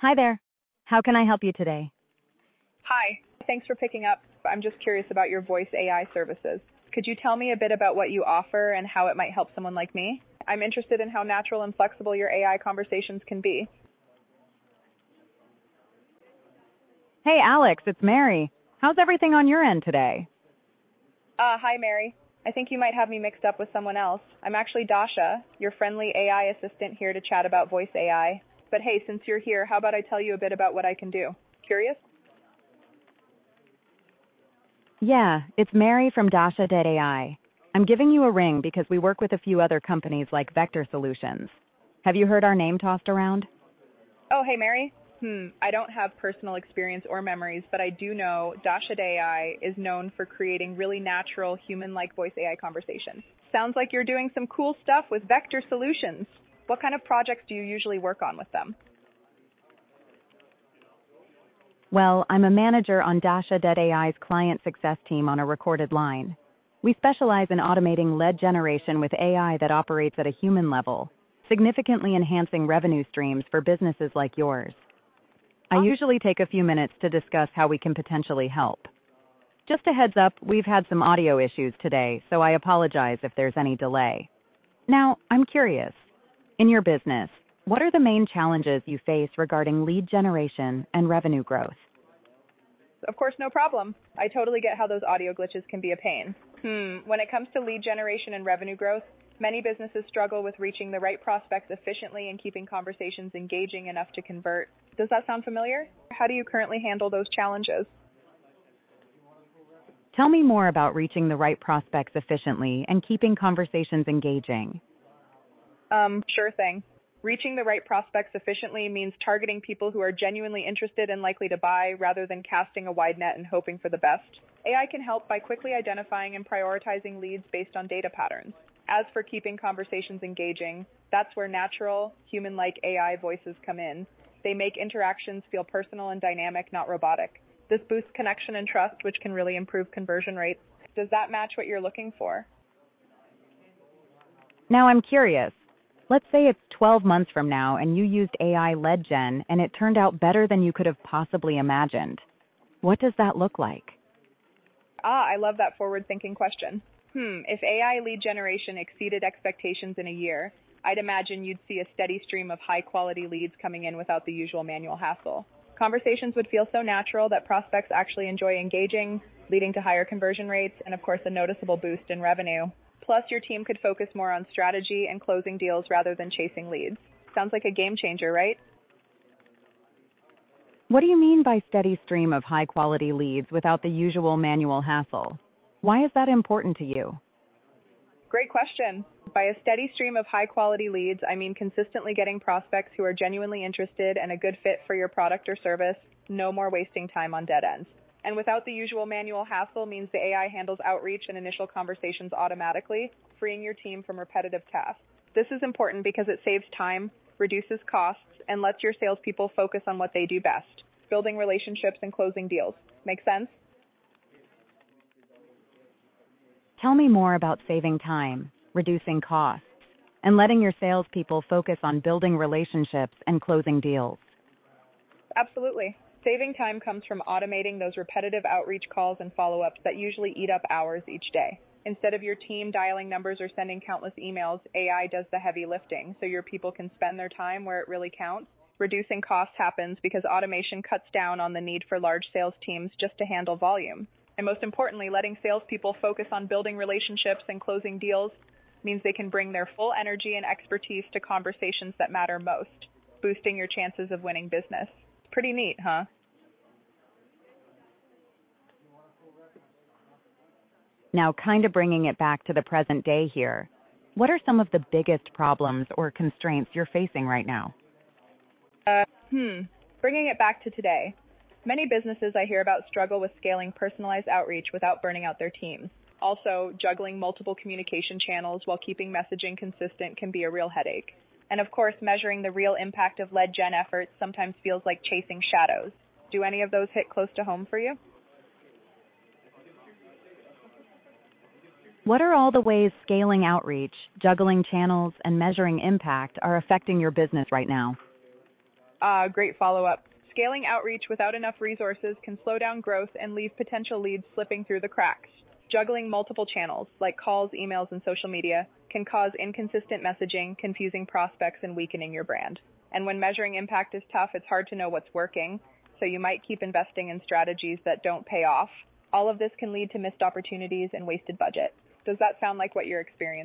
Hi there. How can I help you today? Hi. Thanks for picking up. I'm just curious about your voice AI services. Could you tell me a bit about what you offer and how it might help someone like me? I'm interested in how natural and flexible your AI conversations can be. Hey, Alex, it's Mary. How's everything on your end today? Hi, Mary. I think you might have me mixed up with someone else. I'm actually Dasha, your friendly AI assistant here to chat about voice AI. But hey, since you're here, how about I tell you a bit about what I can do? Curious? Yeah, it's Mary from Dasha.ai. I'm giving you a ring because we work with a few other companies like Vector Solutions. Have you heard our name tossed around? Oh, hey, Mary. I don't have personal experience or memories, but I do know Dasha AI is known for creating really natural, human-like voice AI conversations. Sounds like you're doing some cool stuff with Vector Solutions. What kind of projects do you usually work on with them? Well, I'm a manager on Dasha.ai's client success team on a recorded line. We specialize in automating lead generation with AI that operates at a human level, significantly enhancing revenue streams for businesses like yours. I usually take a few minutes to discuss how we can potentially help. Just a heads up, we've had some audio issues today, so I apologize if there's any delay. Now, I'm curious. In your business, what are the main challenges you face regarding lead generation and revenue growth? Of course, no problem. I totally get how those audio glitches can be a pain. When it comes to lead generation and revenue growth, many businesses struggle with reaching the right prospects efficiently and keeping conversations engaging enough to convert. Does that sound familiar? How do you currently handle those challenges? Tell me more about reaching the right prospects efficiently and keeping conversations engaging. Sure thing. Reaching the right prospects efficiently means targeting people who are genuinely interested and likely to buy rather than casting a wide net and hoping for the best. AI can help by quickly identifying and prioritizing leads based on data patterns. As for keeping conversations engaging, that's where natural, human-like AI voices come in. They make interactions feel personal and dynamic, not robotic. This boosts connection and trust, which can really improve conversion rates. Does that match what you're looking for? Now I'm curious. Let's say it's 12 months from now and you used AI lead gen and it turned out better than you could have possibly imagined. What does that look like? I love that forward-thinking question. If AI lead generation exceeded expectations in a year, I'd imagine you'd see a steady stream of high-quality leads coming in without the usual manual hassle. Conversations would feel so natural that prospects actually enjoy engaging, leading to higher conversion rates and, of course, a noticeable boost in revenue. Plus, your team could focus more on strategy and closing deals rather than chasing leads. Sounds like a game changer, right? What do you mean by steady stream of high-quality leads without the usual manual hassle? Why is that important to you? Great question. By a steady stream of high-quality leads, I mean consistently getting prospects who are genuinely interested and a good fit for your product or service, no more wasting time on dead ends. And without the usual manual hassle means the AI handles outreach and initial conversations automatically, freeing your team from repetitive tasks. This is important because it saves time, reduces costs, and lets your salespeople focus on what they do best, building relationships and closing deals. Make sense? Tell me more about saving time, reducing costs, and letting your salespeople focus on building relationships and closing deals. Absolutely. Saving time comes from automating those repetitive outreach calls and follow-ups that usually eat up hours each day. Instead of your team dialing numbers or sending countless emails, AI does the heavy lifting so your people can spend their time where it really counts. Reducing costs happens because automation cuts down on the need for large sales teams just to handle volume. And most importantly, letting salespeople focus on building relationships and closing deals means they can bring their full energy and expertise to conversations that matter most, boosting your chances of winning business. Pretty neat, huh? Now, kind of bringing it back to the present day here, what are some of the biggest problems or constraints you're facing right now? Bringing it back to today. Many businesses I hear about struggle with scaling personalized outreach without burning out their teams. Also, juggling multiple communication channels while keeping messaging consistent can be a real headache. And of course, measuring the real impact of lead gen efforts sometimes feels like chasing shadows. Do any of those hit close to home for you? What are all the ways scaling outreach, juggling channels, and measuring impact are affecting your business right now? Great follow-up. Scaling outreach without enough resources can slow down growth and leave potential leads slipping through the cracks. Juggling multiple channels, like calls, emails, and social media, can cause inconsistent messaging, confusing prospects, and weakening your brand. And when measuring impact is tough, it's hard to know what's working, so you might keep investing in strategies that don't pay off. All of this can lead to missed opportunities and wasted budget. Does that sound like what you're experiencing?